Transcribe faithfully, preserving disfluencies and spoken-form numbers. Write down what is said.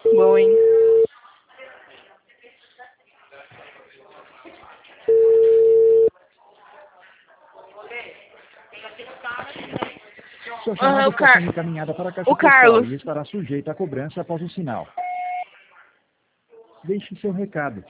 Bom, hein? Sua Ah, chamada o está Car- sendo encaminhada para a caixa o postal Carlos. e estará sujeita à cobrança após o sinal. Deixe seu recado.